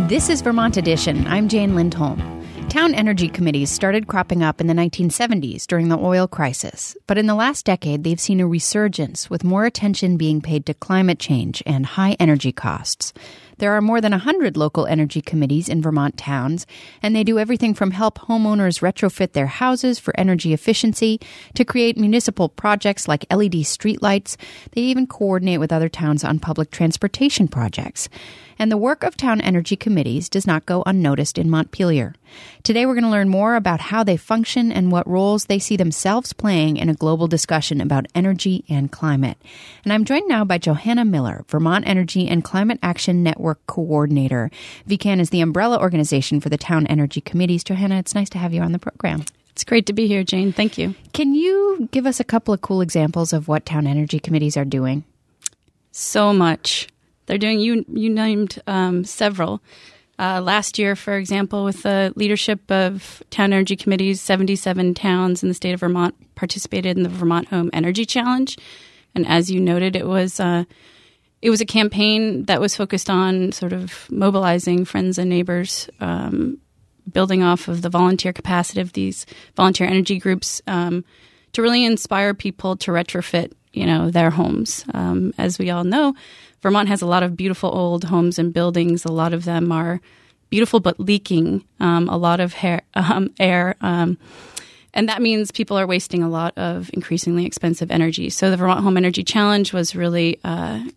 This is Vermont Edition. I'm Jane Lindholm. Town energy committees started cropping up in the 1970s during the oil crisis. But in the last decade, they've seen a resurgence with more attention being paid to climate change and high energy costs. There are more than 100 local energy committees in Vermont towns, and they do everything from help homeowners retrofit their houses for energy efficiency to create municipal projects like LED streetlights. They even coordinate with other towns on public transportation projects. And the work of town energy committees does not go unnoticed in Montpelier. Today we're going to learn more about how they function and what roles they see themselves playing in a global discussion about energy and climate. And I'm joined now by Johanna Miller, Vermont Energy and Climate Action Network Coordinator. VCAN is the umbrella organization for the town energy committees. Johanna, it's nice to have you on the program. It's great to be here, Jane. Thank you. Can you give us a couple of cool examples of what town energy committees are doing? So much. They're doing, you named several. Last year, for example, with the leadership of town energy committees, 77 towns in the state of Vermont participated in the Vermont Home Energy Challenge. And as you noted, it was a campaign that was focused on sort of mobilizing friends and neighbors, building off of the volunteer capacity of these volunteer energy groups to really inspire people to retrofit, their homes. As we all know, Vermont has a lot of beautiful old homes and buildings. A lot of them are beautiful but leaking a lot of air. And that means people are wasting a lot of increasingly expensive energy. So the Vermont Home Energy Challenge was really an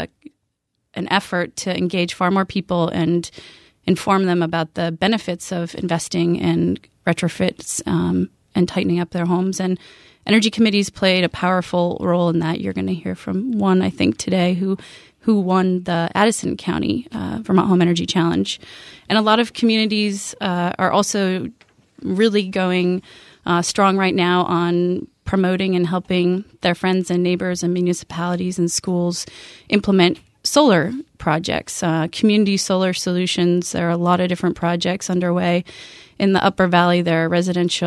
effort to engage far more people and inform them about the benefits of investing in retrofits and tightening up their homes. And energy committees played a powerful role in that. You're going to hear from one, I think, today who won the Addison County Vermont Home Energy Challenge. And a lot of communities are also really going strong right now on promoting and helping their friends and neighbors and municipalities and schools implement solar projects, community solar solutions. There are a lot of different projects underway. In the Upper Valley, there are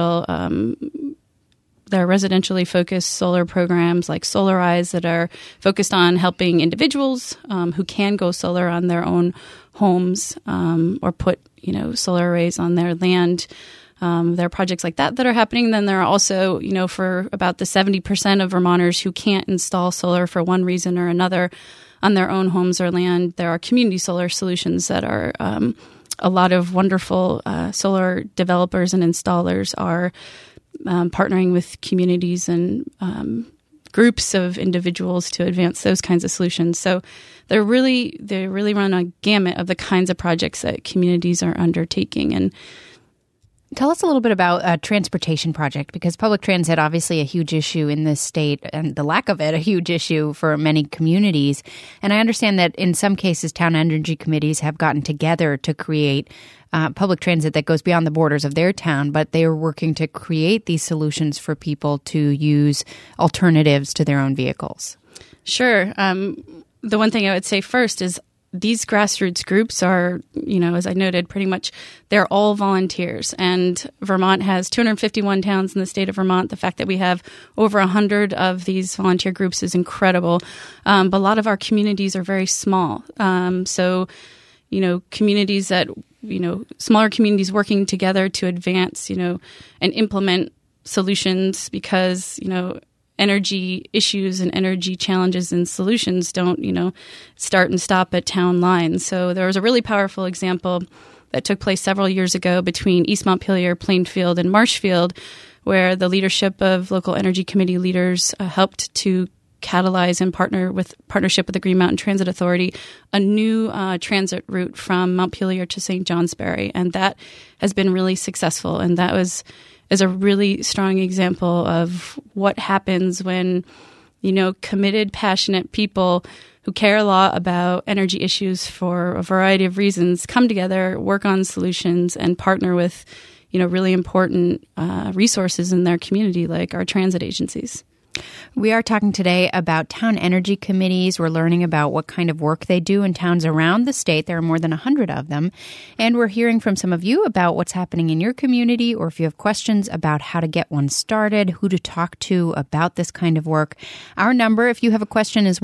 residentially focused solar programs like Solarize that are focused on helping individuals who can go solar on their own homes or put, solar arrays on their land. There are projects like that are happening. Then there are also, for about the 70% of Vermonters who can't install solar for one reason or another on their own homes or land, there are community solar solutions that are a lot of wonderful solar developers and installers are partnering with communities and groups of individuals to advance those kinds of solutions. So they really run a gamut of the kinds of projects that communities are undertaking. And tell us a little bit about a transportation project, because public transit obviously a huge issue in this state, and the lack of it a huge issue for many communities. And I understand that in some cases, town energy committees have gotten together to create public transit that goes beyond the borders of their town, but they are working to create these solutions for people to use alternatives to their own vehicles. Sure. The one thing I would say first is these grassroots groups are, as I noted, pretty much they're all volunteers. And Vermont has 251 towns in the state of Vermont. The fact that we have over 100 of these volunteer groups is incredible. But a lot of our communities are very small. So communities that, smaller communities working together to advance, and implement solutions because, energy issues and energy challenges and solutions don't, start and stop at town lines. So there was a really powerful example that took place several years ago between East Montpelier, Plainfield, and Marshfield, where the leadership of local energy committee leaders helped to catalyze and partnership with the Green Mountain Transit Authority, a new transit route from Montpelier to St. Johnsbury. And that has been really successful. And that is a really strong example of what happens when, committed, passionate people who care a lot about energy issues for a variety of reasons come together, work on solutions, and partner with, really important resources in their community, like our transit agencies. We are talking today about town energy committees. We're learning about what kind of work they do in towns around the state. There are more than 100 of them. And we're hearing from some of you about what's happening in your community, or if you have questions about how to get one started, who to talk to about this kind of work. Our number, if you have a question, is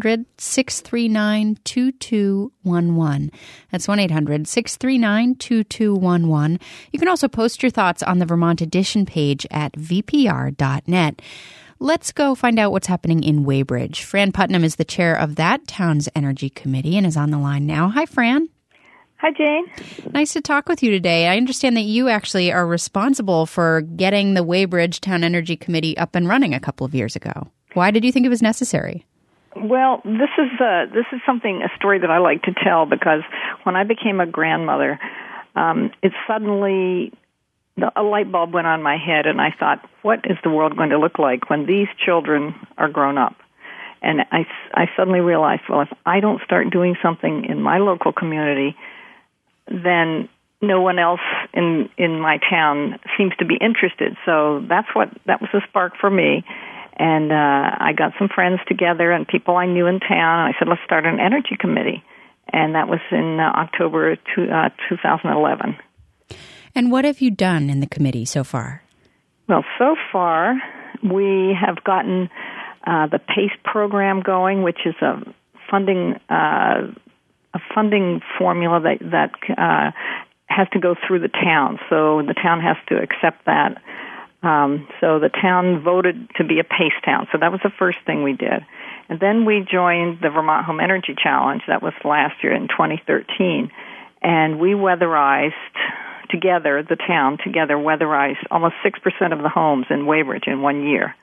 1-800-639-2211. That's 1-800-639-2211. You can also post your thoughts on the Vermont Edition page at vpr.net. Let's go find out what's happening in Weybridge. Fran Putnam is the chair of that town's energy committee and is on the line now. Hi, Fran. Hi, Jane. Nice to talk with you today. I understand that you actually are responsible for getting the Weybridge Town Energy Committee up and running a couple of years ago. Why did you think it was necessary? Well, this is a story that I like to tell, because when I became a grandmother, it suddenly a light bulb went on my head, and I thought, what is the world going to look like when these children are grown up? And I suddenly realized, well, if I don't start doing something in my local community, then no one else in my town seems to be interested. So that was the spark for me. And I got some friends together and people I knew in town, and I said, let's start an energy committee. And that was in October 2011. And what have you done in the committee so far? Well, so far, we have gotten the PACE program going, which is a funding formula that has to go through the town. So the town has to accept that. So the town voted to be a PACE town. So that was the first thing we did. And then we joined the Vermont Home Energy Challenge. That was last year in 2013. And we weatherized together, the town together weatherized almost 6% of the homes in Weybridge in 1 year.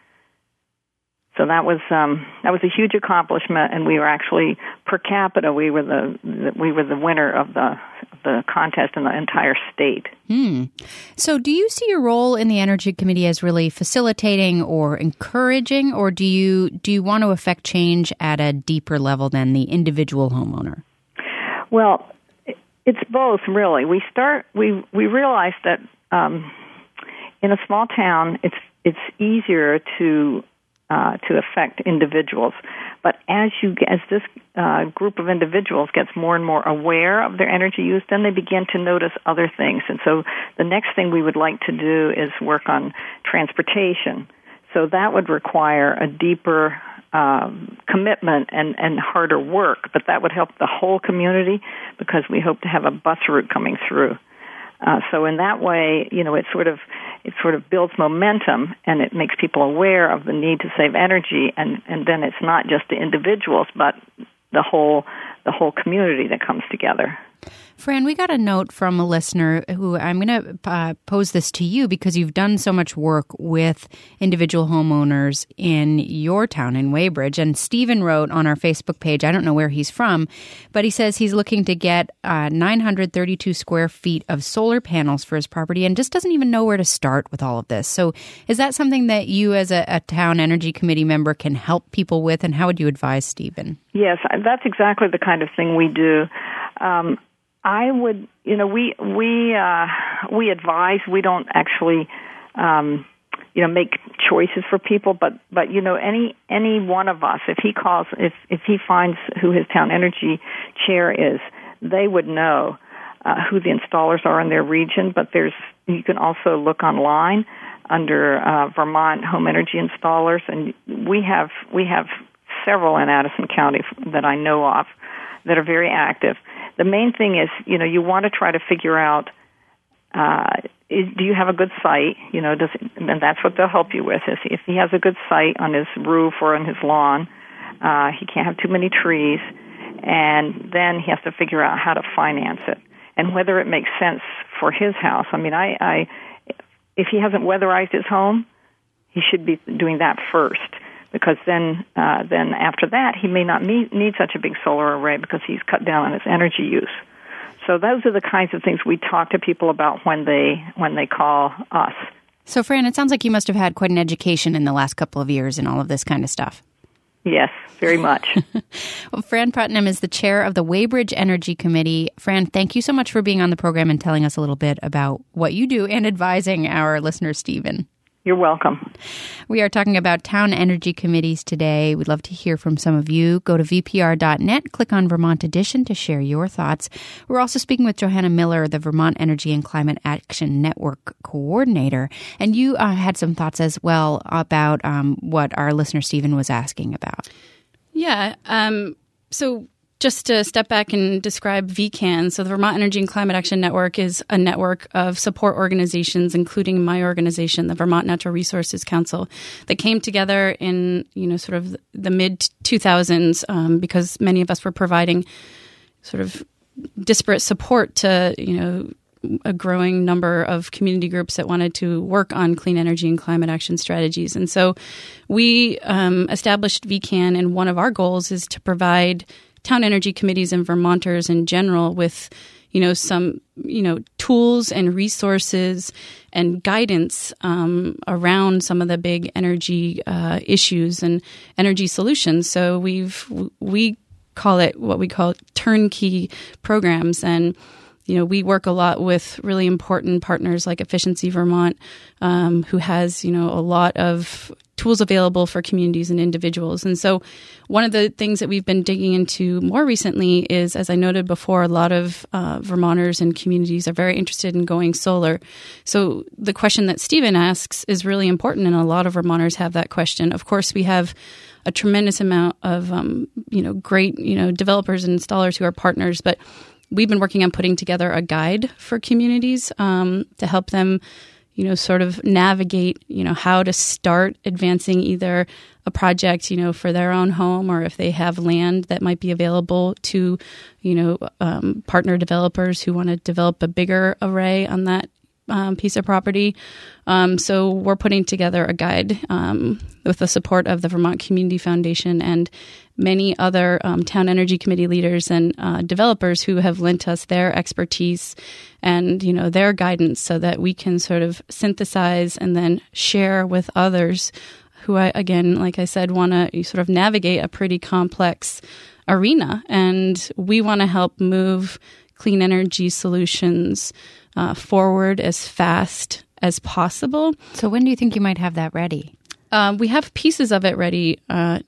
So that was a huge accomplishment, and we were actually per capita we were the winner of the contest in the entire state. So do you see your role in the Energy Committee as really facilitating or encouraging, or do you want to affect change at a deeper level than the individual homeowner? Well, it's both, really. We realize that in a small town, it's easier to affect individuals, but as this group of individuals gets more and more aware of their energy use, then they begin to notice other things. And so the next thing we would like to do is work on transportation. So that would require a deeper commitment and harder work, but that would help the whole community because we hope to have a bus route coming through. So in that way, it sort of builds momentum, and it makes people aware of the need to save energy, and then it's not just the individuals, but the whole community that comes together. Fran, we got a note from a listener who I'm going to pose this to you because you've done so much work with individual homeowners in your town, in Weybridge. And Stephen wrote on our Facebook page, I don't know where he's from, but he says he's looking to get 932 square feet of solar panels for his property and just doesn't even know where to start with all of this. So is that something that you as a town energy committee member can help people with, and how would you advise Stephen? Yes, that's exactly the kind of thing we do. I would, we advise. We don't actually, make choices for people. But any one of us, if he finds who his town energy chair is, they would know who the installers are in their region. But you can also look online under Vermont Home Energy Installers, and we have several in Addison County that I know of that are very active. The main thing is, you want to try to figure out, do you have a good site? And that's what they'll help you with. Is if he has a good site on his roof or on his lawn, he can't have too many trees, and then he has to figure out how to finance it and whether it makes sense for his house. I mean, if he hasn't weatherized his home, he should be doing that first. Because then after that, he may not need such a big solar array because he's cut down on his energy use. So those are the kinds of things we talk to people about when they call us. So, Fran, it sounds like you must have had quite an education in the last couple of years in all of this kind of stuff. Yes, very much. Well, Fran Putnam is the chair of the Weybridge Energy Committee. Fran, thank you so much for being on the program and telling us a little bit about what you do and advising our listener, Stephen. You're welcome. We are talking about town energy committees today. We'd love to hear from some of you. Go to vpr.net, click on Vermont Edition to share your thoughts. We're also speaking with Johanna Miller, the Vermont Energy and Climate Action Network coordinator. And you had some thoughts as well about what our listener Stephen was asking about. Yeah. So just to step back and describe VCAN, so the Vermont Energy and Climate Action Network is a network of support organizations, including my organization, the Vermont Natural Resources Council, that came together in, sort of the mid-2000s because many of us were providing sort of disparate support to, a growing number of community groups that wanted to work on clean energy and climate action strategies. And so we established VCAN, and one of our goals is to provide town energy committees and Vermonters in general with, some, tools and resources and guidance around some of the big energy issues and energy solutions. So we call it what we call turnkey programs, and we work a lot with really important partners like Efficiency Vermont, who has, a lot of tools available for communities and individuals. And so one of the things that we've been digging into more recently is, as I noted before, a lot of Vermonters and communities are very interested in going solar. So the question that Stephen asks is really important, and a lot of Vermonters have that question. Of course, we have a tremendous amount of, great, developers and installers who are partners, but we've been working on putting together a guide for communities to help them, sort of navigate, how to start advancing either a project, for their own home, or if they have land that might be available to, partner developers who want to develop a bigger array on that piece of property. So we're putting together a guide with the support of the Vermont Community Foundation and many other town energy committee leaders and developers who have lent us their expertise and, their guidance so that we can sort of synthesize and then share with others who, like I said, want to sort of navigate a pretty complex arena. And we want to help move clean energy solutions forward as fast as possible. So when do you think you might have that ready? We have pieces of it ready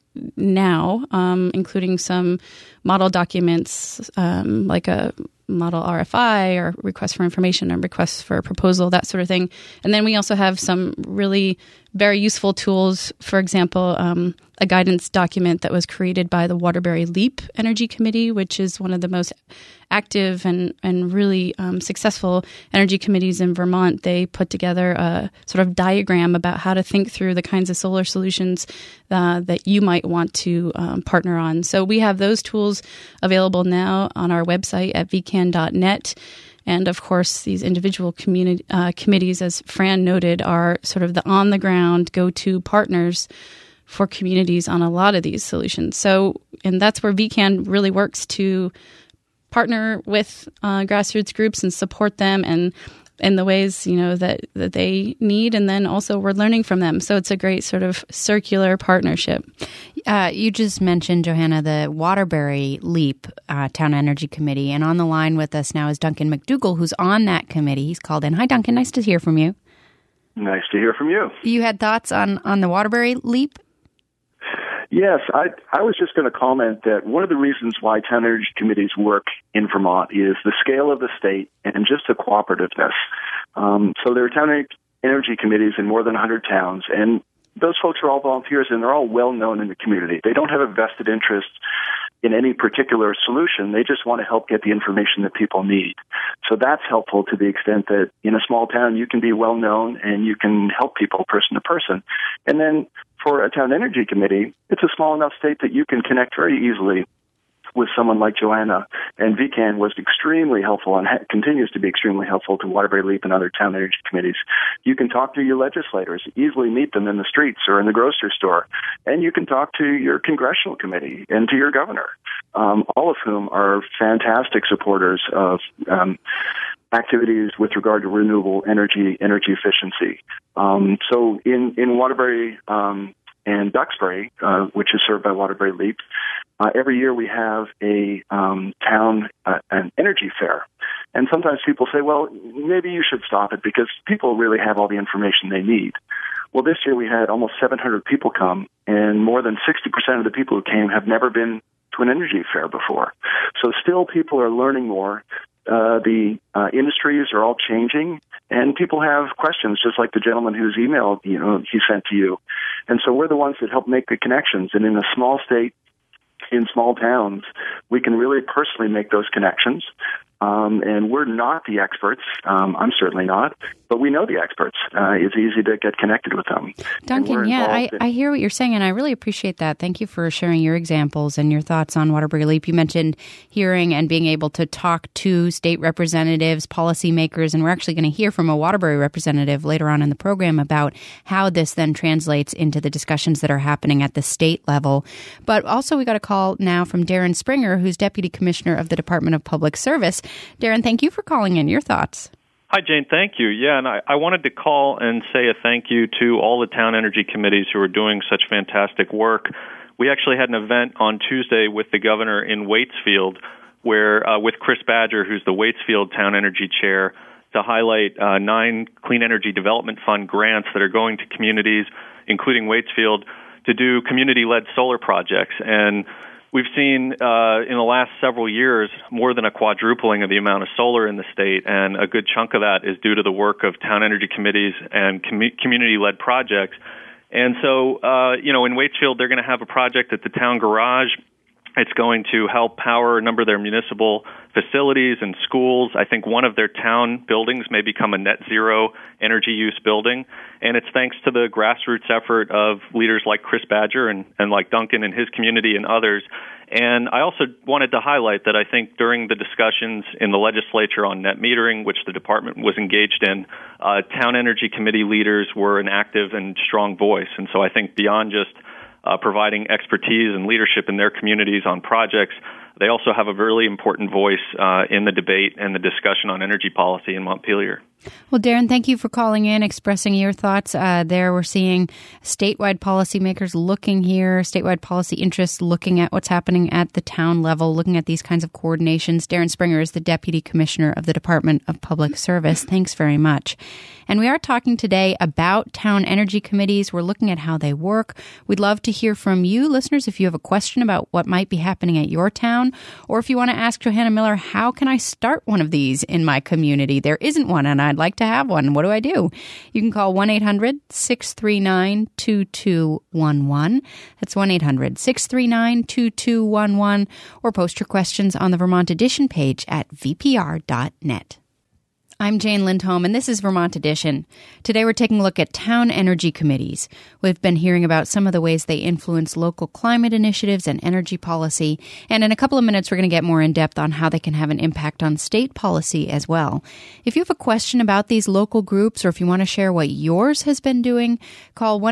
now, including some model documents like a model RFI or request for information or request for a proposal, that sort of thing. And then we also have some really very useful tools, for example, a guidance document that was created by the Waterbury LEAP Energy Committee, which is one of the most active and really successful energy committees in Vermont. They put together a sort of diagram about how to think through the kinds of solar solutions that you might want to partner on. So we have those tools available now on our website at vcan.net. And of course, these individual committees, as Fran noted, are sort of the on-the-ground go-to partners for communities on a lot of these solutions. So, and that's where VCAN really works to partner with grassroots groups and support them and in the ways, that they need. And then also we're learning from them. So it's a great sort of circular partnership. You just mentioned, Johanna, the Waterbury LEAP Town Energy Committee. And on the line with us now is Duncan McDougall, who's on that committee. He's called in. Hi, Duncan. Nice to hear from you. Nice to hear from you. You had thoughts on the Waterbury LEAP? Yes, I was just going to comment that one of the reasons why town energy committees work in Vermont is the scale of the state and just the cooperativeness. So there are town energy committees in more than 100 towns, and those folks are all volunteers, and they're all well known in the community. They don't have a vested interest in any particular solution. They just want to help get the information that people need. So that's helpful to the extent that in a small town you can be well known and you can help people person to person. And then for a town energy committee, it's a small enough state that you can connect very easily with someone like Johanna. And VCAN was extremely helpful and continues to be extremely helpful to Waterbury LEAP and other town energy committees. You can talk to your legislators, easily meet them in the streets or in the grocery store, and you can talk to your congressional committee and to your governor, all of whom are fantastic supporters of activities with regard to renewable energy efficiency. So in Waterbury and Duxbury, which is served by Waterbury LEAP, every year we have a town an energy fair. And sometimes people say, well, maybe you should stop it because people really have all the information they need. Well, this year we had almost 700 people come, and more than 60% of the people who came have never been to an energy fair before. So still people are learning more. The industries are all changing, and people have questions, just like the gentleman whose email he sent to you. And so we're the ones that help make the connections. And in a small state, in small towns, we can really personally make those connections. And we're not the experts. I'm certainly not, but we know the experts. It's easy to get connected with them. Duncan, I hear what you're saying, and I really appreciate that. Thank you for sharing your examples and your thoughts on Waterbury Leap. You mentioned hearing and being able to talk to state representatives, policymakers, and we're actually going to hear from a Waterbury representative later on in the program about how this then translates into the discussions that are happening at the state level. But also we got a call now from Darren Springer, who's Deputy Commissioner of the Department of Public Service. Darren, thank you for calling in. Your thoughts? Hi, Jane. Thank you. Yeah, and I wanted to call and say a thank you to all the town energy committees who are doing such fantastic work. We actually had an event on Tuesday with the governor in Waitsfield, where with Chris Badger, who's the Waitsfield Town Energy Chair, to highlight 9 Clean Energy Development Fund grants that are going to communities, including Waitsfield, to do community-led solar projects. And we've seen in the last several years more than a quadrupling of the amount of solar in the state, and a good chunk of that is due to the work of town energy committees and community-led projects. And so, in Waitsfield, they're going to have a project at the town garage. It's going to help power a number of their municipal facilities and schools. I think one of their town buildings may become a net zero energy use building. And it's thanks to the grassroots effort of leaders like Chris Badger and like Duncan and his community and others. And I also wanted to highlight that I think during the discussions in the legislature on net metering, which the department was engaged in, town energy committee leaders were an active and strong voice. And so I think beyond just providing expertise and leadership in their communities on projects, they also have a really important voice in the debate and the discussion on energy policy in Montpelier. Well, Darren, thank you for calling in, expressing your thoughts. There we're seeing statewide policymakers looking here, statewide policy interests looking at what's happening at the town level, looking at these kinds of coordinations. Darren Springer is the Deputy Commissioner of the Department of Public Service. Thanks very much. And we are talking today about town energy committees. We're looking at how they work. We'd love to hear from you, listeners, if you have a question about what might be happening at your town, or if you want to ask Johanna Miller, how can I start one of these in my community? There isn't one, and I'd like to have one. What do I do? You can call 1-800-639-2211. That's 1-800-639-2211, or post your questions on the Vermont Edition page at vpr.net. I'm Jane Lindholm, and this is Vermont Edition. Today we're taking a look at town energy committees. We've been hearing about some of the ways they influence local climate initiatives and energy policy, and in a couple of minutes we're going to get more in-depth on how they can have an impact on state policy as well. If you have a question about these local groups, or if you want to share what yours has been doing, call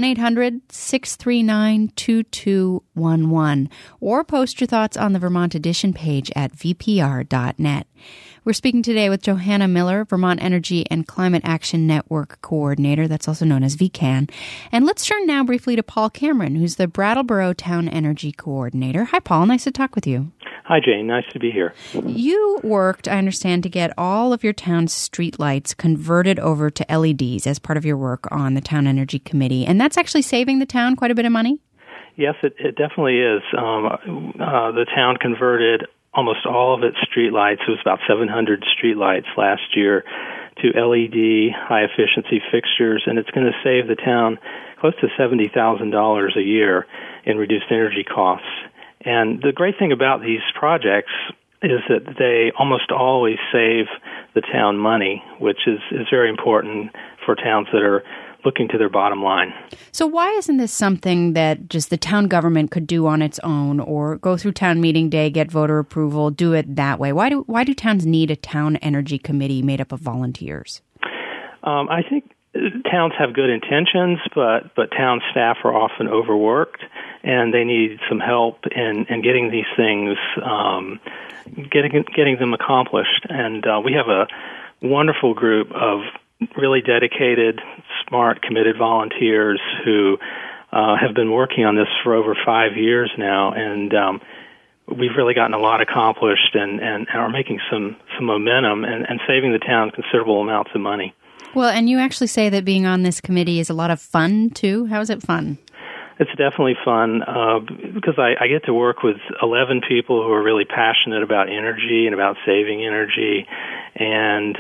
1-800-639-2211, or post your thoughts on the Vermont Edition page at vpr.net. We're speaking today with Johanna Miller, Vermont Energy and Climate Action Network Coordinator, that's also known as VCAN. And let's turn now briefly to Paul Cameron, who's the Brattleboro Town Energy Coordinator. Hi, Paul. Nice to talk with you. Hi, Jane. Nice to be here. You worked, I understand, to get all of your town's streetlights converted over to LEDs as part of your work on the Town Energy Committee. And that's actually saving the town quite a bit of money? Yes, it definitely is. The town converted almost all of its streetlights. It was about 700 streetlights last year to LED high-efficiency fixtures, and it's going to save the town close to $70,000 a year in reduced energy costs. And the great thing about these projects is that they almost always save the town money, which is very important for towns that are looking to their bottom line. So why isn't this something that just the town government could do on its own, or go through town meeting day, get voter approval, do it that way? Why do towns need a town energy committee made up of volunteers? I think towns have good intentions, but town staff are often overworked, and they need some help in getting these things, getting them accomplished. And we have a wonderful group of really dedicated, smart, committed volunteers who have been working on this for over 5 years now, and we've really gotten a lot accomplished and are making some momentum and saving the town considerable amounts of money. Well, and you actually say that being on this committee is a lot of fun, too. How is it fun? It's definitely fun because I get to work with 11 people who are really passionate about energy and about saving energy, and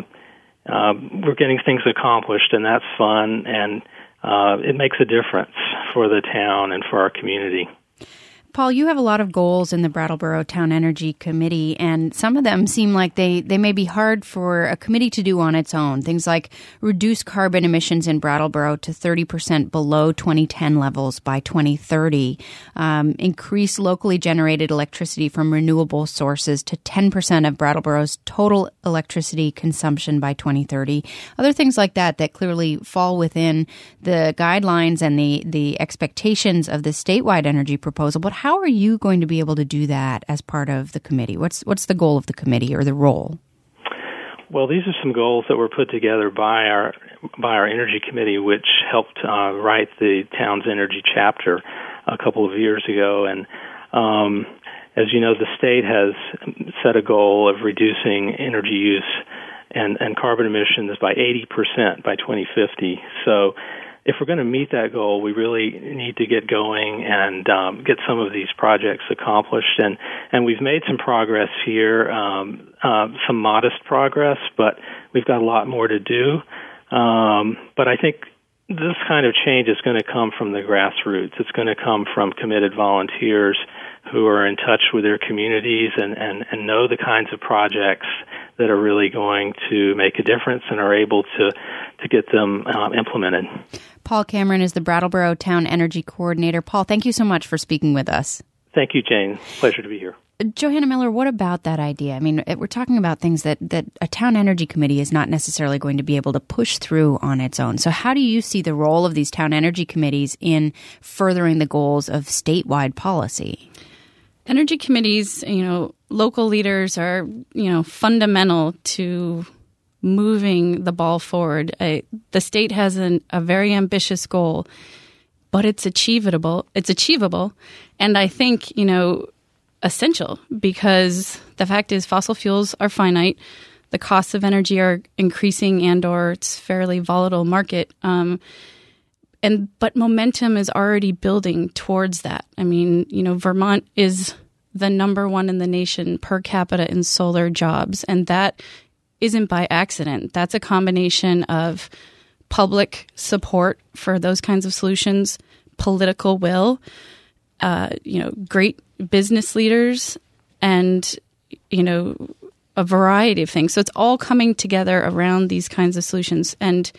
we're getting things accomplished, and that's fun, and it makes a difference for the town and for our community. Paul, you have a lot of goals in the Brattleboro Town Energy Committee, and some of them seem like they may be hard for a committee to do on its own. Things like reduce carbon emissions in Brattleboro to 30% below 2010 levels by 2030, increase locally generated electricity from renewable sources to 10% of Brattleboro's total electricity consumption by 2030. Other things like that clearly fall within the guidelines and the expectations of the statewide energy proposal. But how are you going to be able to do that as part of the committee? What's the goal of the committee or the role? Well, these are some goals that were put together by our energy committee, which helped write the town's energy chapter a couple of years ago. And as you know, the state has set a goal of reducing energy use and carbon emissions by 80% by 2050. So if we're going to meet that goal, we really need to get going and get some of these projects accomplished. And we've made some progress here, some modest progress, but we've got a lot more to do. But I think this kind of change is going to come from the grassroots. It's going to come from committed volunteers who are in touch with their communities and know the kinds of projects that are really going to make a difference and are able to get them implemented. Paul Cameron is the Brattleboro Town Energy Coordinator. Paul, thank you so much for speaking with us. Thank you, Jane. Pleasure to be here. Johanna Miller, what about that idea? I mean, we're talking about things that a town energy committee is not necessarily going to be able to push through on its own. So how do you see the role of these town energy committees in furthering the goals of statewide policy? Energy committees, local leaders are, fundamental to moving the ball forward. The state has a very ambitious goal, but it's achievable. And I think, essential, because the fact is fossil fuels are finite. The costs of energy are increasing or it's fairly volatile market. But momentum is already building towards that. I mean, Vermont is the number one in the nation per capita in solar jobs, and that isn't by accident. That's a combination of public support for those kinds of solutions, political will, great business leaders, and, a variety of things. So it's all coming together around these kinds of solutions. And,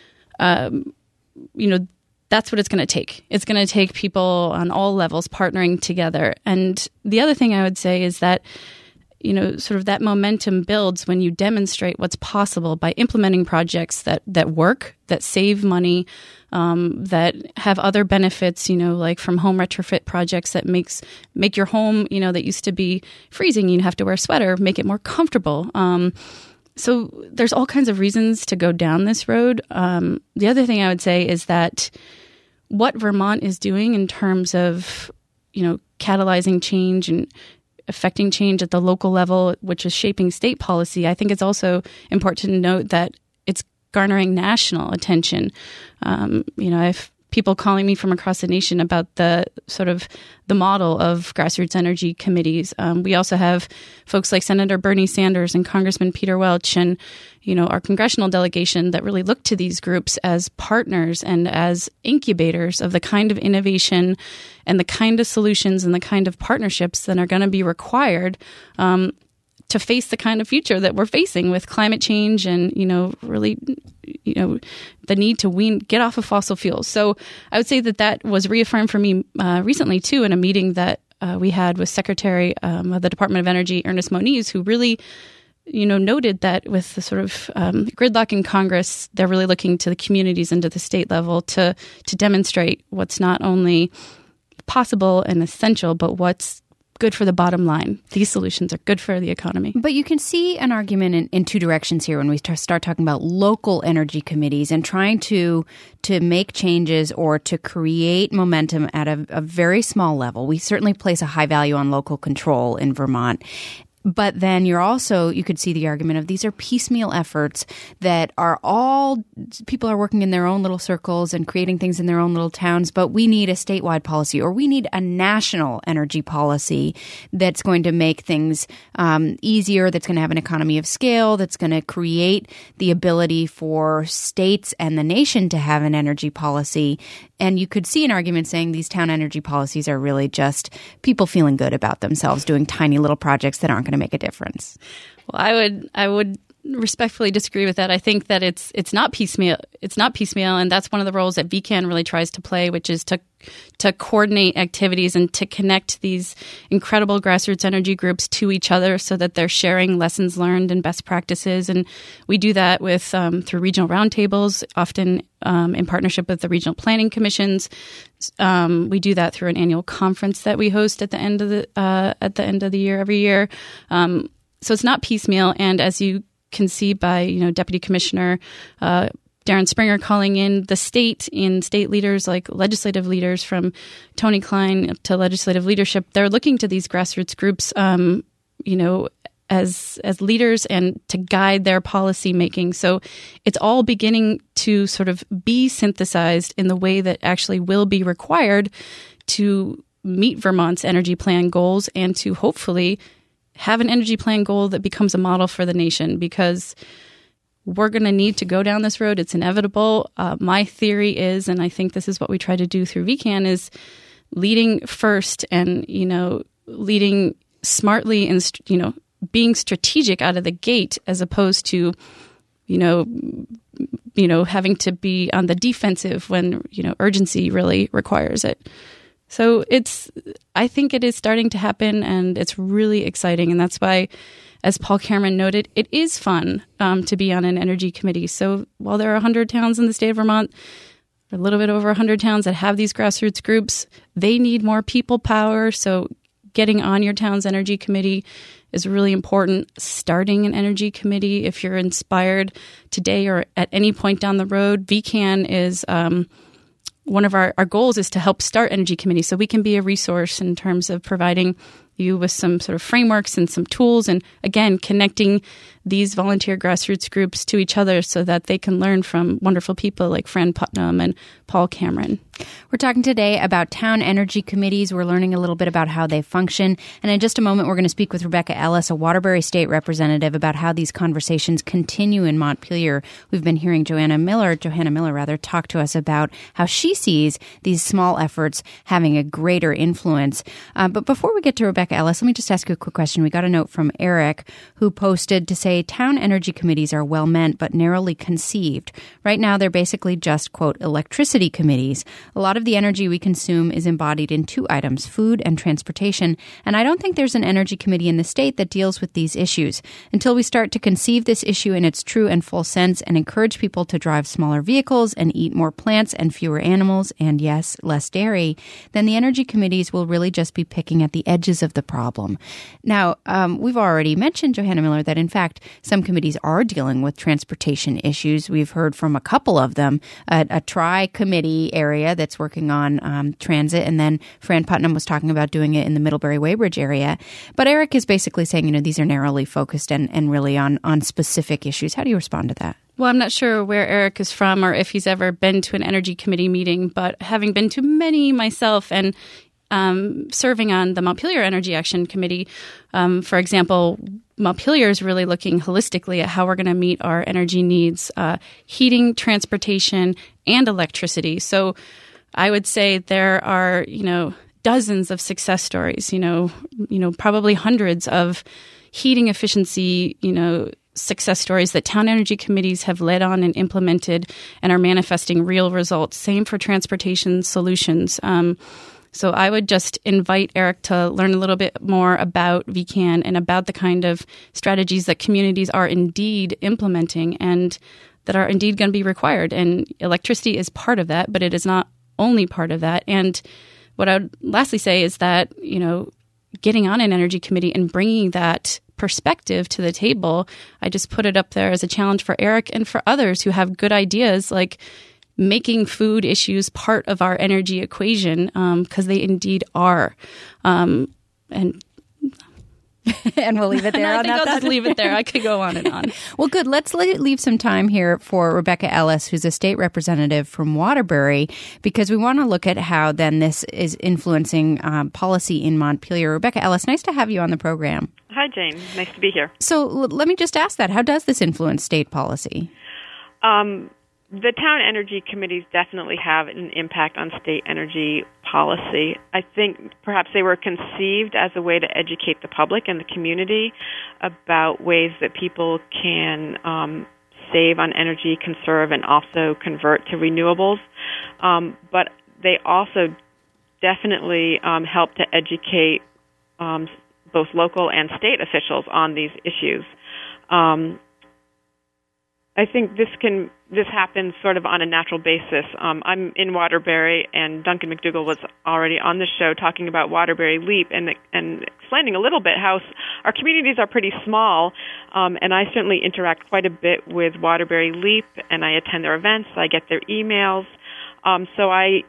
that's what it's going to take. It's going to take people on all levels partnering together. And the other thing I would say is that, sort of that momentum builds when you demonstrate what's possible by implementing projects that work, that save money, that have other benefits, like from home retrofit projects that make your home, that used to be freezing, you have to wear a sweater, make it more comfortable. So there's all kinds of reasons to go down this road. The other thing I would say is that what Vermont is doing in terms of, catalyzing change and affecting change at the local level, which is shaping state policy, I think it's also important to note that it's garnering national attention. I've people calling me from across the nation about the model of grassroots energy committees. We also have folks like Senator Bernie Sanders and Congressman Peter Welch and, our congressional delegation that really look to these groups as partners and as incubators of the kind of innovation and the kind of solutions and the kind of partnerships that are going to be required to face the kind of future that we're facing with climate change and, really, the need to get off of fossil fuels. So I would say that was reaffirmed for me recently, too, in a meeting that we had with Secretary of the Department of Energy, Ernest Moniz, who really, noted that with the sort of gridlock in Congress, they're really looking to the communities and to the state level to demonstrate what's not only possible and essential, but what's good for the bottom line. These solutions are good for the economy. But you can see an argument in two directions here when we start talking about local energy committees and trying to make changes or to create momentum at a very small level. We certainly place a high value on local control in Vermont. But then you could see the argument of these are piecemeal efforts that are all people are working in their own little circles and creating things in their own little towns. But we need a statewide policy, or we need a national energy policy that's going to make things easier, that's going to have an economy of scale, that's going to create the ability for states and the nation to have an energy policy. And you could see an argument saying these town energy policies are really just people feeling good about themselves, doing tiny little projects that aren't going to make a difference. Well, I would respectfully disagree with that. I think that it's not piecemeal. It's not piecemeal, and that's one of the roles that VCAN really tries to play, which is to coordinate activities and to connect these incredible grassroots energy groups to each other so that they're sharing lessons learned and best practices. And we do that with through regional roundtables, often in partnership with the regional planning commissions. We do that through an annual conference that we host at the end of the year every year. So it's not piecemeal, and as you can see by Deputy Commissioner Darren Springer calling in the state leaders, like legislative leaders from Tony Klein to legislative leadership, they're looking to these grassroots groups, as leaders and to guide their policy making. So it's all beginning to sort of be synthesized in the way that actually will be required to meet Vermont's energy plan goals and to hopefully have an energy plan goal that becomes a model for the nation, because we're going to need to go down this road. It's inevitable. My theory is, and I think this is what we try to do through VCAN, is leading first and, leading smartly and, being strategic out of the gate as opposed to, having to be on the defensive when, urgency really requires it. So I think it is starting to happen, and it's really exciting. And that's why, as Paul Cameron noted, it is fun to be on an energy committee. So while there are 100 towns in the state of Vermont, a little bit over 100 towns that have these grassroots groups, they need more people power. So getting on your town's energy committee is really important. Starting an energy committee, if you're inspired today or at any point down the road, VCAN is one of our goals is to help start energy committees so we can be a resource in terms of providing you with some sort of frameworks and some tools, and again, connecting these volunteer grassroots groups to each other so that they can learn from wonderful people like Fran Putnam and Paul Cameron. We're talking today about town energy committees. We're learning a little bit about how they function. And in just a moment, we're going to speak with Rebecca Ellis, a Waterbury State representative, about how these conversations continue in Montpelier. We've been hearing Johanna Miller, talk to us about how she sees these small efforts having a greater influence. But before we get to Rebecca Ellis, let me just ask you a quick question. We got a note from Eric, who posted to say town energy committees are well meant but narrowly conceived. Right now, they're basically just, quote, electricity committees. A lot of the energy we consume is embodied in two items, food and transportation, and I don't think there's an energy committee in the state that deals with these issues. Until we start to conceive this issue in its true and full sense and encourage people to drive smaller vehicles and eat more plants and fewer animals and, yes, less dairy, then the energy committees will really just be picking at the edges of the problem. Now, we've already mentioned, Johanna Miller, that in fact some committees are dealing with transportation issues. We've heard from a couple of them, a tri-committee area that's working on transit, and then Fran Putnam was talking about doing it in the Middlebury-Weybridge area. But Eric is basically saying, these are narrowly focused and really on specific issues. How do you respond to that? Well, I'm not sure where Eric is from or if he's ever been to an energy committee meeting, but having been to many myself and serving on the Montpelier Energy Action Committee, for example, Montpelier is really looking holistically at how we're going to meet our energy needs, heating, transportation, and electricity. So I would say there are, dozens of success stories, probably hundreds of heating efficiency, success stories that town energy committees have led on and implemented and are manifesting real results. Same for transportation solutions. So I would just invite Eric to learn a little bit more about VCAN and about the kind of strategies that communities are indeed implementing and that are indeed going to be required. And electricity is part of that, but it is not only part of that. And what I would lastly say is that, getting on an energy committee and bringing that perspective to the table, I just put it up there as a challenge for Eric and for others who have good ideas, like making food issues part of our energy equation, because they indeed are. And And we'll leave it there. I think I'll just leave it there. I could go on and on. Well, good. Let's leave some time here for Rebecca Ellis, who's a state representative from Waterbury, because we want to look at how then this is influencing policy in Montpelier. Rebecca Ellis, nice to have you on the program. Hi, Jane. Nice to be here. So let me just ask that. How does this influence state policy? The town energy committees definitely have an impact on state energy policy. I think perhaps they were conceived as a way to educate the public and the community about ways that people can save on energy, conserve, and also convert to renewables. But they also definitely help to educate both local and state officials on these issues. I think this happens sort of on a natural basis. I'm in Waterbury, and Duncan McDougall was already on the show talking about Waterbury LEAP and explaining a little bit how our communities are pretty small, and I certainly interact quite a bit with Waterbury LEAP, and I attend their events, I get their emails, so I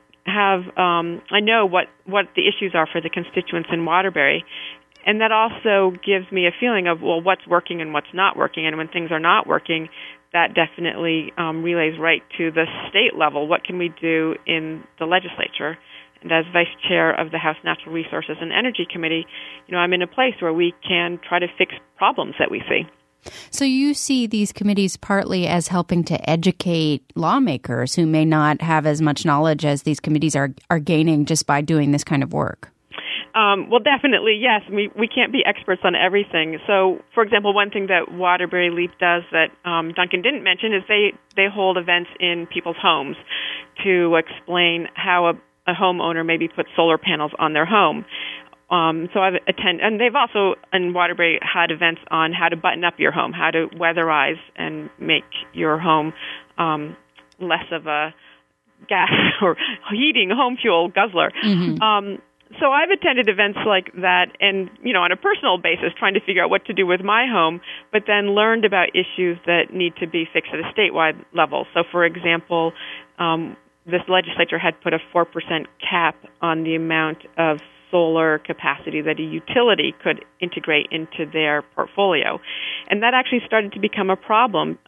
know what the issues are for the constituents in Waterbury. And that also gives me a feeling of, well, what's working and what's not working. And when things are not working, that definitely relays right to the state level. What can we do in the legislature? And as vice chair of the House Natural Resources and Energy Committee, I'm in a place where we can try to fix problems that we see. So you see these committees partly as helping to educate lawmakers who may not have as much knowledge as these committees are gaining just by doing this kind of work. Well, definitely, yes. We can't be experts on everything. So, for example, one thing that Waterbury LEAP does that Duncan didn't mention is they hold events in people's homes to explain how a homeowner maybe puts solar panels on their home. So I've attended, and they've also in Waterbury had events on how to button up your home, how to weatherize and make your home less of a gas or heating home fuel guzzler. Mm-hmm. So I've attended events like that and, on a personal basis, trying to figure out what to do with my home, but then learned about issues that need to be fixed at a statewide level. So, for example, this legislature had put a 4% cap on the amount of solar capacity that a utility could integrate into their portfolio. And that actually started to become a problem.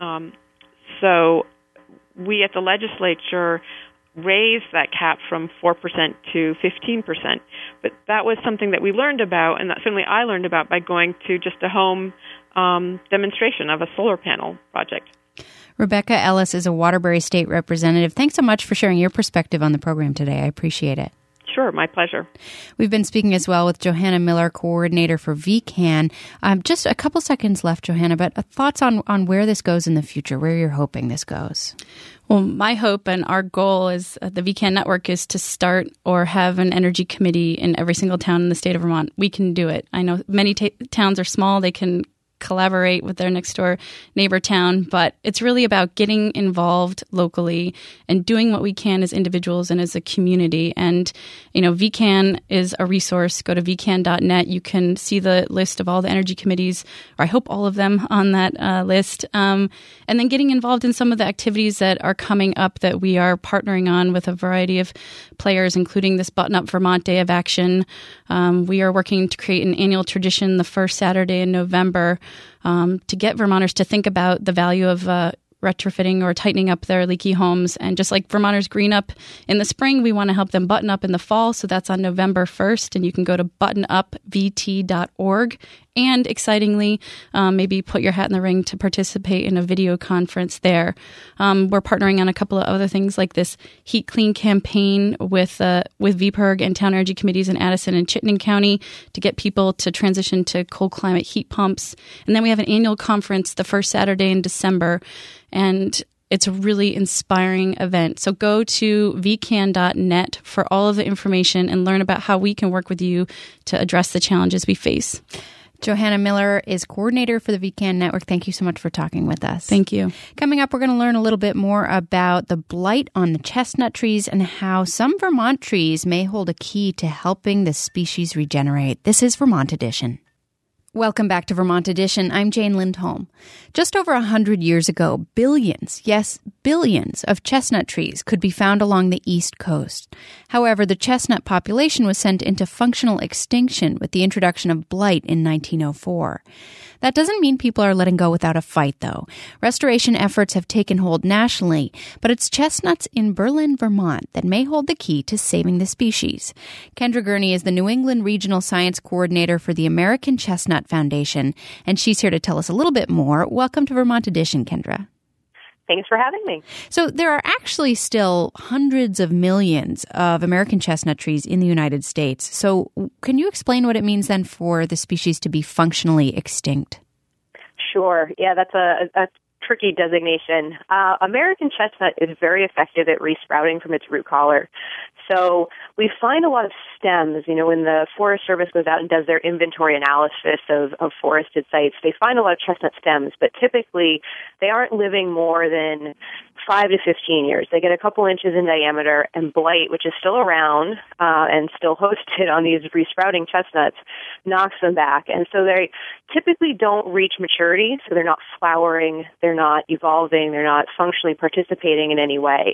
So we at the legislature raised that cap from 4% to 15%. But that was something that we learned about, and that certainly I learned about by going to just a home demonstration of a solar panel project. Rebecca Ellis is a Waterbury State Representative. Thanks so much for sharing your perspective on the program today. I appreciate it. Sure, my pleasure. We've been speaking as well with Johanna Miller, coordinator for VCAN. Just a couple seconds left, Johanna, but thoughts on where this goes in the future, where you're hoping this goes? Well, my hope and our goal is the VCAN network is to start or have an energy committee in every single town in the state of Vermont. We can do it. I know many towns are small. They can collaborate with their next door neighbor town, but it's really about getting involved locally and doing what we can as individuals and as a community. And, VCAN is a resource. Go to vcan.net. You can see the list of all the energy committees, or I hope all of them on that list. And then getting involved in some of the activities that are coming up that we are partnering on with a variety of players, including this Button Up Vermont Day of Action. We are working to create an annual tradition the first Saturday in November to get Vermonters to think about the value of retrofitting or tightening up their leaky homes. And just like Vermonters green up in the spring, we want to help them button up in the fall. So that's on November 1st. And you can go to buttonupvt.org. And excitingly, maybe put your hat in the ring to participate in a video conference there. We're partnering on a couple of other things like this Heat Clean campaign with VPIRG and town energy committees in Addison and Chittenden County to get people to transition to cold climate heat pumps. And then we have an annual conference the first Saturday in December. And it's a really inspiring event. So go to vcan.net for all of the information and learn about how we can work with you to address the challenges we face. Johanna Miller is coordinator for the VCAN network. Thank you so much for talking with us. Thank you. Coming up, we're going to learn a little bit more about the blight on the chestnut trees and how some Vermont trees may hold a key to helping the species regenerate. This is Vermont Edition. Welcome back to Vermont Edition. I'm Jane Lindholm. Just over 100 years ago, billions, yes, billions of chestnut trees could be found along the East Coast. However, the chestnut population was sent into functional extinction with the introduction of blight in 1904. That doesn't mean people are letting go without a fight, though. Restoration efforts have taken hold nationally, but it's chestnuts in Berlin, Vermont that may hold the key to saving the species. Kendra Gurney is the New England Regional Science Coordinator for the American Chestnut Foundation, and she's here to tell us a little bit more. Welcome to Vermont Edition, Kendra. Thanks for having me. So there are actually still hundreds of millions of American chestnut trees in the United States. So can you explain what it means then for the species to be functionally extinct? Sure. Yeah, that's a tricky designation. American chestnut is very effective at resprouting from its root collar. So we find a lot of stems. You know, when the Forest Service goes out and does their inventory analysis of forested sites, they find a lot of chestnut stems, but typically they aren't living more than 5 to 15 years. They get a couple inches in diameter, and blight, which is still around and still hosted on these resprouting chestnuts, knocks them back. And so they typically don't reach maturity, so they're not flowering, they're not evolving, they're not functionally participating in any way.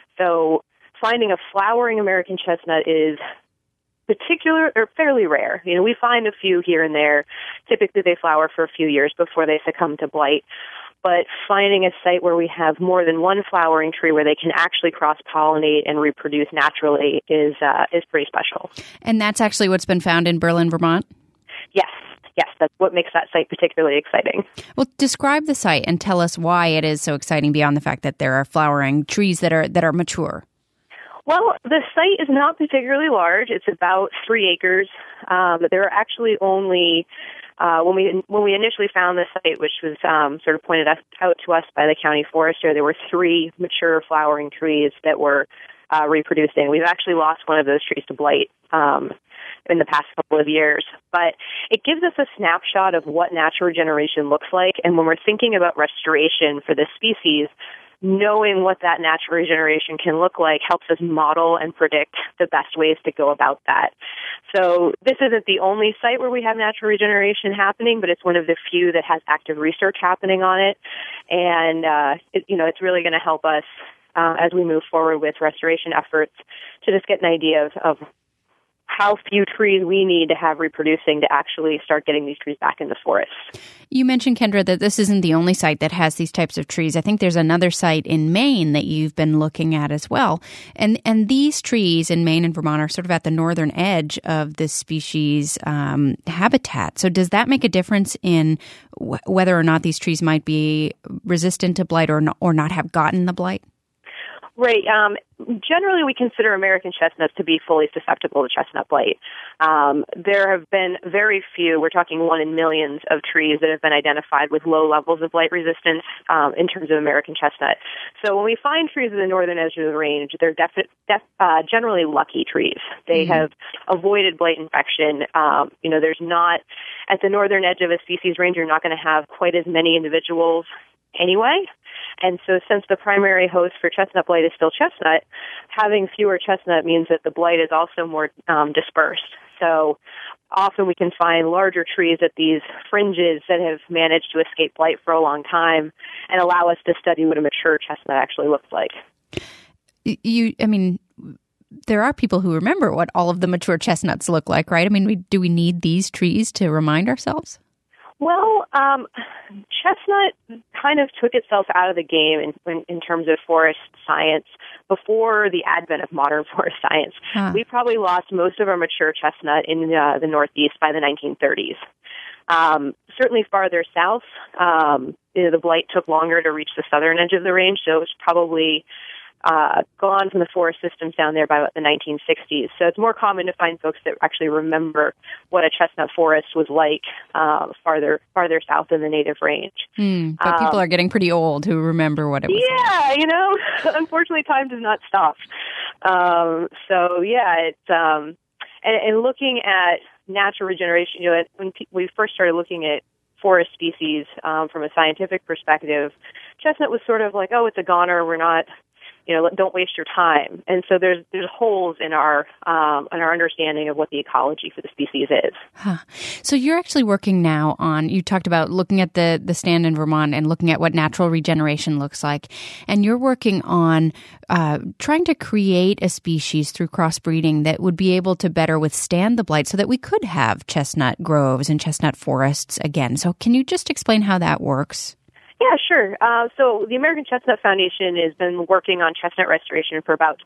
So finding a flowering American chestnut is particular or fairly rare. You know, we find a few here and there. Typically they flower for a few years before they succumb to blight. But finding a site where we have more than one flowering tree where they can actually cross-pollinate and reproduce naturally is pretty special. And that's actually what's been found in Berlin, Vermont? Yes, that's what makes that site particularly exciting. Well, describe the site and tell us why it is so exciting beyond the fact that there are flowering trees that are mature. Well, the site is not particularly large. It's about 3 acres. There are actually only when we initially found the site, which was sort of pointed out to us by the county forester, there were 3 mature flowering trees that were reproducing. We've actually lost one of those trees to blight in the past couple of years. But it gives us a snapshot of what natural regeneration looks like. And when we're thinking about restoration for this species, knowing what that natural regeneration can look like helps us model and predict the best ways to go about that. So this isn't the only site where we have natural regeneration happening, but it's one of the few that has active research happening on it. And, it's really going to help us as we move forward with restoration efforts to just get an idea of how few trees we need to have reproducing to actually start getting these trees back in the forest. You mentioned, Kendra, that this isn't the only site that has these types of trees. I think there's another site in Maine that you've been looking at as well. And these trees in Maine and Vermont are sort of at the northern edge of this species habitat. So does that make a difference in whether or not these trees might be resistant to blight or not have gotten the blight? Right. Generally, we consider American chestnuts to be fully susceptible to chestnut blight. There have been very few, we're talking 1 in millions, of trees that have been identified with low levels of blight resistance in terms of American chestnut. So when we find trees at the northern edge of the range, they're generally lucky trees. They have avoided blight infection. There's not, at the northern edge of a species range, you're not going to have quite as many individuals anyway. And so since the primary host for chestnut blight is still chestnut, having fewer chestnut means that the blight is also more dispersed. So often we can find larger trees at these fringes that have managed to escape blight for a long time and allow us to study what a mature chestnut actually looks like. There are people who remember what all of the mature chestnuts look like, right? I mean, do we need these trees to remind ourselves? Well, chestnut kind of took itself out of the game in terms of forest science before the advent of modern forest science. We probably lost most of our mature chestnut in the Northeast by the 1930s. Certainly farther south, the blight took longer to reach the southern edge of the range, so it was probably gone from the forest systems down there by about the 1960s. So it's more common to find folks that actually remember what a chestnut forest was like farther south in the native range. But people are getting pretty old who remember what it was like. Yeah, unfortunately time does not stop. It's and looking at natural regeneration, when we first started looking at forest species from a scientific perspective, chestnut was sort of like, oh, it's a goner, we're not don't waste your time. And so there's holes in our understanding of what the ecology for the species is. Huh. So you're actually working now on, you talked about looking at the stand in Vermont and looking at what natural regeneration looks like. And you're working on trying to create a species through crossbreeding that would be able to better withstand the blight so that we could have chestnut groves and chestnut forests again. So can you just explain how that works? Yeah, sure. So the American Chestnut Foundation has been working on chestnut restoration for about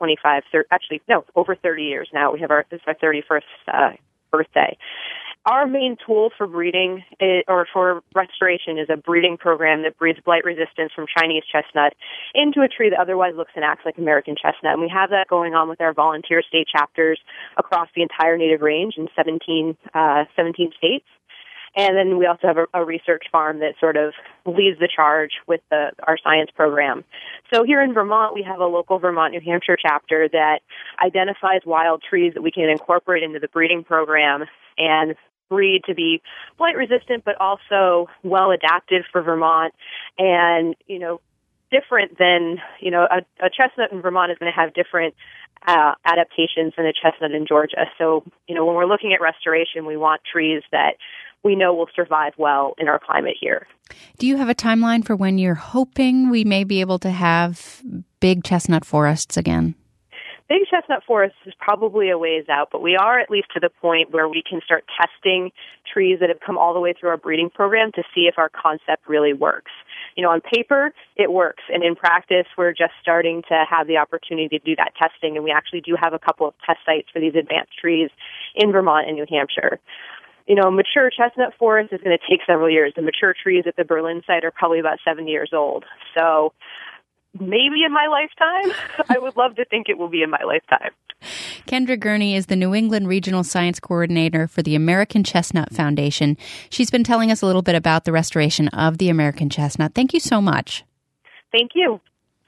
over 30 years now. This is our 31st birthday. Our main tool for breeding or for restoration is a breeding program that breeds blight resistance from Chinese chestnut into a tree that otherwise looks and acts like American chestnut. And we have that going on with our volunteer state chapters across the entire native range in 17 states. And then we also have a research farm that sort of leads the charge with our science program. So here in Vermont, we have a local Vermont, New Hampshire chapter that identifies wild trees that we can incorporate into the breeding program and breed to be blight resistant, but also well adapted for Vermont. And, different than, a chestnut in Vermont is going to have different adaptations than a chestnut in Georgia. So, when we're looking at restoration, we want trees that we know will survive well in our climate here. Do you have a timeline for when you're hoping we may be able to have big chestnut forests again? Big chestnut forests is probably a ways out, but we are at least to the point where we can start testing trees that have come all the way through our breeding program to see if our concept really works. On paper, it works, and in practice, we're just starting to have the opportunity to do that testing, and we actually do have a couple of test sites for these advanced trees in Vermont and New Hampshire. Mature chestnut forest is going to take several years. The mature trees at the Berlin site are probably about 70 years old. So maybe in my lifetime. I would love to think it will be in my lifetime. Kendra Gurney is the New England Regional Science Coordinator for the American Chestnut Foundation. She's been telling us a little bit about the restoration of the American chestnut. Thank you so much. Thank you.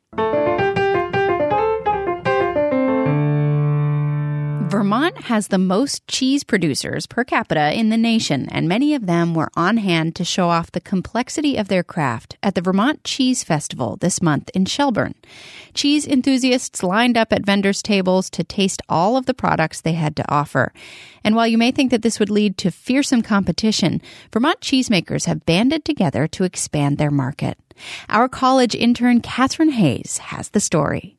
Vermont has the most cheese producers per capita in the nation, and many of them were on hand to show off the complexity of their craft at the Vermont Cheese Festival this month in Shelburne. Cheese enthusiasts lined up at vendors' tables to taste all of the products they had to offer. And while you may think that this would lead to fearsome competition, Vermont cheesemakers have banded together to expand their market. Our college intern, Catherine Hayes, has the story.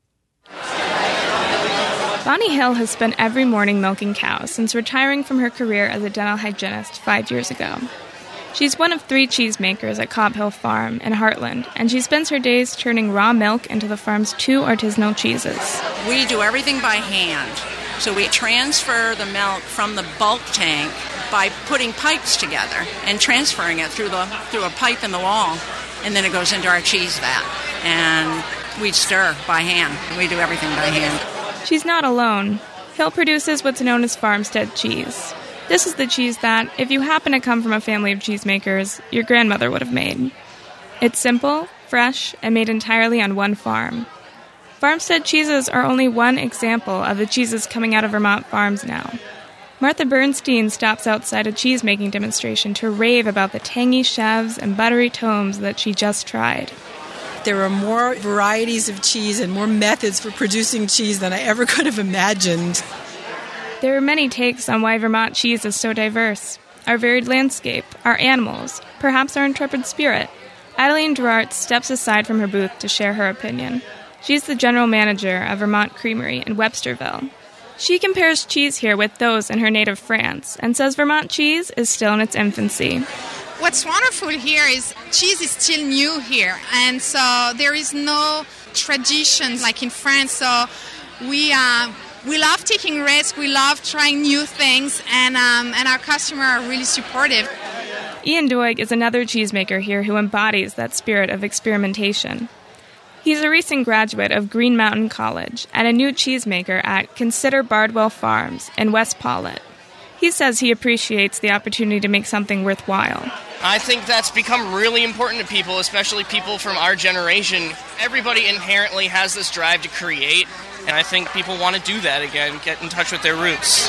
Bonnie Hill has spent every morning milking cows since retiring from her career as a dental hygienist 5 years ago. She's one of 3 cheesemakers at Cobb Hill Farm in Heartland, and she spends her days churning raw milk into the farm's 2 artisanal cheeses. We do everything by hand. So we transfer the milk from the bulk tank by putting pipes together and transferring it through a pipe in the wall, and then it goes into our cheese vat. And we stir by hand. We do everything by hand. She's not alone. Hill produces what's known as farmstead cheese. This is the cheese that, if you happen to come from a family of cheesemakers, your grandmother would have made. It's simple, fresh, and made entirely on one farm. Farmstead cheeses are only one example of the cheeses coming out of Vermont farms now. Martha Bernstein stops outside a cheese-making demonstration to rave about the tangy chèvres and buttery tomes that she just tried. There are more varieties of cheese and more methods for producing cheese than I ever could have imagined. There are many takes on why Vermont cheese is so diverse. Our varied landscape, our animals, perhaps our intrepid spirit. Adeline Durart steps aside from her booth to share her opinion. She's the general manager of Vermont Creamery in Websterville. She compares cheese here with those in her native France and says Vermont cheese is still in its infancy. What's wonderful here is cheese is still new here, and so there is no tradition like in France. So we love taking risks, we love trying new things, and our customers are really supportive. Ian Doig is another cheesemaker here who embodies that spirit of experimentation. He's a recent graduate of Green Mountain College and a new cheesemaker at Consider Bardwell Farms in West Paulet. He says he appreciates the opportunity to make something worthwhile. I think that's become really important to people, especially people from our generation. Everybody inherently has this drive to create, and I think people want to do that again, get in touch with their roots.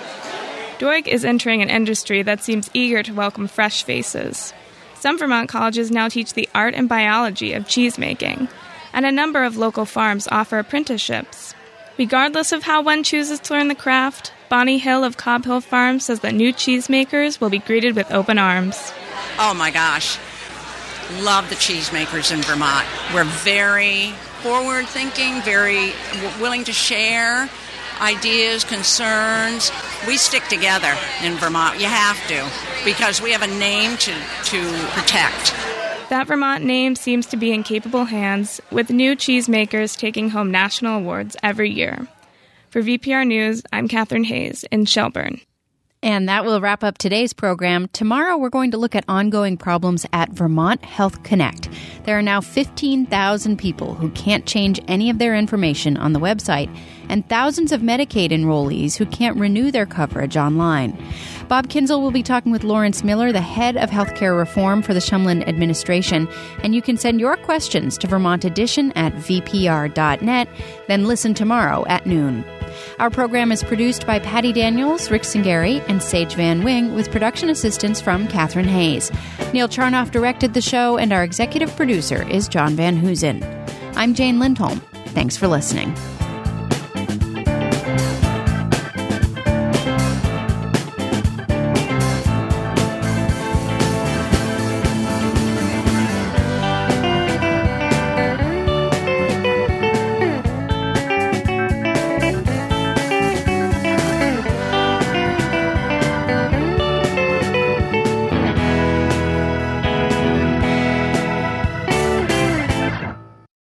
Doig is entering an industry that seems eager to welcome fresh faces. Some Vermont colleges now teach the art and biology of cheesemaking. and a number of local farms offer apprenticeships. Regardless of how one chooses to learn the craft, Bonnie Hill of Cobb Hill Farm says that new cheesemakers will be greeted with open arms. Oh my gosh. Love the cheesemakers in Vermont. We're very forward-thinking, very willing to share ideas, concerns. We stick together in Vermont. You have to, because we have a name to protect. That Vermont name seems to be in capable hands, with new cheesemakers taking home national awards every year. For VPR News, I'm Catherine Hayes in Shelburne. And that will wrap up today's program. Tomorrow, we're going to look at ongoing problems at Vermont Health Connect. There are now 15,000 people who can't change any of their information on the website, and thousands of Medicaid enrollees who can't renew their coverage online. Bob Kinzel will be talking with Lawrence Miller, the head of healthcare reform for the Shumlin administration. And you can send your questions to Vermont Edition at vpr.net. Then listen tomorrow at noon. Our program is produced by Patty Daniels, Rick Singari, and Sage Van Wing, with production assistance from Catherine Hayes. Neil Charnoff directed the show, and our executive producer is John Van Hoosen. I'm Jane Lindholm. Thanks for listening.